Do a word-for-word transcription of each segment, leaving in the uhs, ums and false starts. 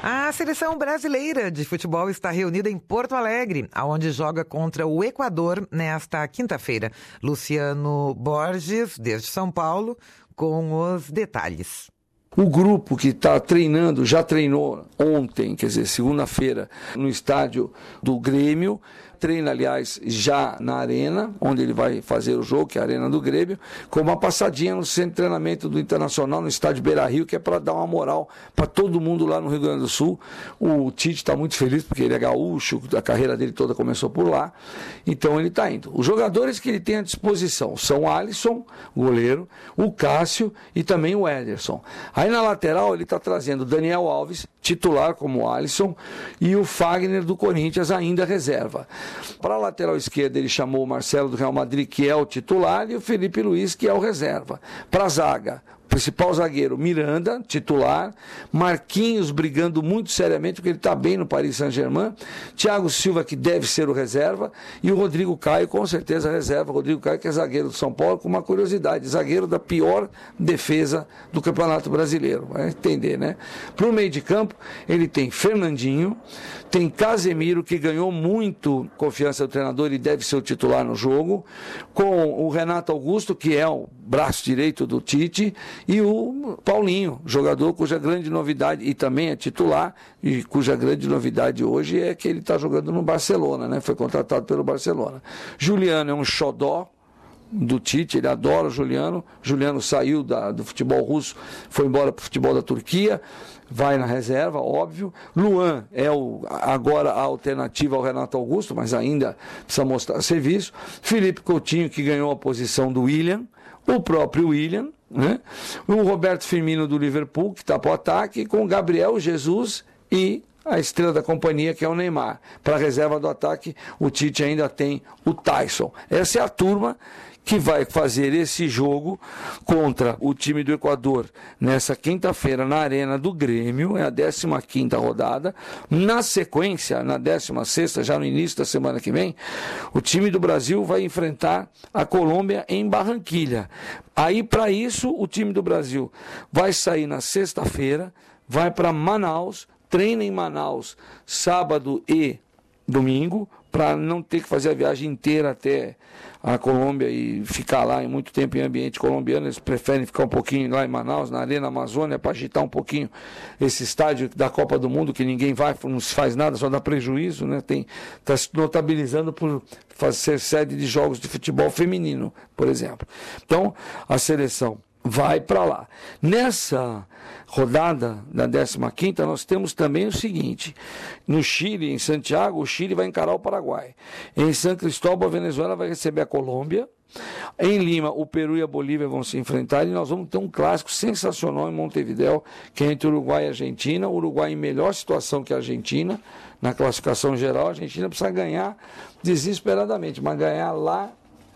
A seleção brasileira de futebol está reunida em Porto Alegre, onde joga contra o Equador nesta quinta-feira. Luciano Borges, desde São Paulo, com os detalhes. O grupo que está treinando, já treinou ontem, quer dizer, segunda-feira, no estádio do Grêmio. Treina, aliás, já na arena, onde ele vai fazer o jogo, que é a arena do Grêmio, com uma passadinha no centro de treinamento do Internacional, no estádio Beira-Rio, que é para dar uma moral para todo mundo lá no Rio Grande do Sul. O Tite está muito feliz, porque ele é gaúcho, a carreira dele toda começou por lá, então ele está indo. Os jogadores que ele tem à disposição são o Alisson, goleiro, o Cássio e também o Ederson. Aí na lateral ele está trazendo o Daniel Alves, titular como o Alisson, e o Fagner do Corinthians, ainda reserva. Para a lateral esquerda ele chamou o Marcelo do Real Madrid, que é o titular, e o Felipe Luiz, que é o reserva. Para a zaga, principal zagueiro Miranda, titular, Marquinhos brigando muito seriamente, porque ele está bem no Paris Saint-Germain, Thiago Silva, que deve ser o reserva, e o Rodrigo Caio, com certeza reserva, Rodrigo Caio, que é zagueiro do São Paulo, com uma curiosidade, zagueiro da pior defesa do Campeonato Brasileiro, vai entender, né? Para o meio de campo, ele tem Fernandinho, tem Casemiro, que ganhou muito confiança do treinador, ele deve ser o titular no jogo, com o Renato Augusto, que é o braço direito do Tite, e o Paulinho, jogador cuja grande novidade, e também é titular, e cuja grande novidade hoje é que ele está jogando no Barcelona, né? Foi contratado pelo Barcelona. Juliano é um xodó do Tite, ele adora o Juliano. Juliano saiu da, do futebol russo, foi embora para o futebol da Turquia, vai na reserva, óbvio. Luan é o, agora a alternativa ao Renato Augusto, mas ainda precisa mostrar serviço. Felipe Coutinho, que ganhou a posição do William, o próprio William, né? O Roberto Firmino do Liverpool, que está para o ataque, com o Gabriel Jesus e a estrela da companhia, que é o Neymar. Para a reserva do ataque, o Tite ainda tem o Tyson. Essa é a turma que vai fazer esse jogo contra o time do Equador nessa quinta-feira na Arena do Grêmio, é a décima quinta rodada. Na sequência, na décima sexta, já no início da semana que vem, o time do Brasil vai enfrentar a Colômbia em Barranquilha. Aí, para isso, o time do Brasil vai sair na sexta-feira, vai para Manaus, treina em Manaus sábado e domingo, para não ter que fazer a viagem inteira até a Colômbia e ficar lá em muito tempo em ambiente colombiano. Eles preferem ficar um pouquinho lá em Manaus, na Arena Amazônia, para agitar um pouquinho esse estádio da Copa do Mundo, que ninguém vai, não se faz nada, só dá prejuízo, né? Está se notabilizando por ser sede de jogos de futebol feminino, por exemplo. Então, a seleção vai para lá. Nessa rodada da décima quinta, nós temos também o seguinte: no Chile, em Santiago, o Chile vai encarar o Paraguai. Em São Cristóbal, a Venezuela vai receber a Colômbia. Em Lima, o Peru e a Bolívia vão se enfrentar, e nós vamos ter um clássico sensacional em Montevidéu, que é entre Uruguai e Argentina. O Uruguai em melhor situação que a Argentina, na classificação geral. A Argentina precisa ganhar desesperadamente, mas ganhar lá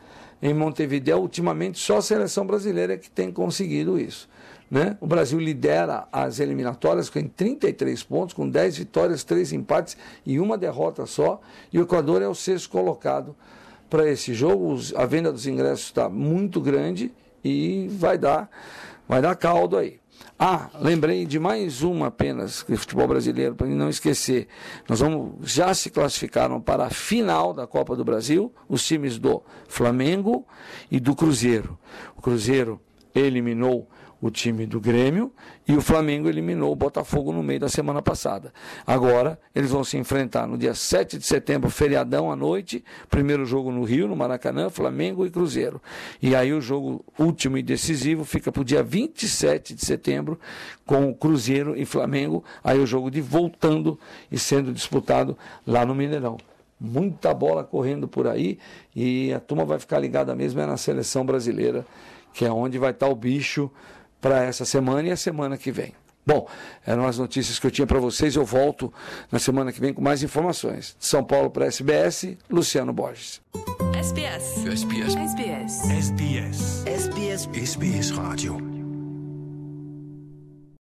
em Montevidéu, ultimamente só a seleção brasileira é que tem conseguido isso, né? O Brasil lidera as eliminatórias com trinta e três pontos, com dez vitórias, três empates e uma derrota só, e o Equador é o sexto colocado para esse jogo. A venda dos ingressos está muito grande e vai dar, vai dar caldo aí. Ah, lembrei de mais uma apenas, de futebol brasileiro, para não esquecer. Nós vamos, já se classificaram para a final da Copa do Brasil os times do Flamengo e do Cruzeiro. O Cruzeiro eliminou o time do Grêmio e o Flamengo eliminou o Botafogo no meio da semana passada. Agora eles vão se enfrentar no dia sete de setembro, feriadão à noite, primeiro jogo no Rio, no Maracanã, Flamengo e Cruzeiro. E aí o jogo último e decisivo fica para o dia vinte e sete de setembro, com o Cruzeiro e Flamengo, aí o jogo de voltando e sendo disputado lá no Mineirão. Muita bola correndo por aí, e a turma vai ficar ligada mesmo é na seleção brasileira, que é onde vai estar o bicho para essa semana e a semana que vem. Bom, eram as notícias que eu tinha para vocês. Eu volto na semana que vem com mais informações. De São Paulo para a S B S, Luciano Borges. S B S. S B S. S B S. S B S. S B S. S B S Radio.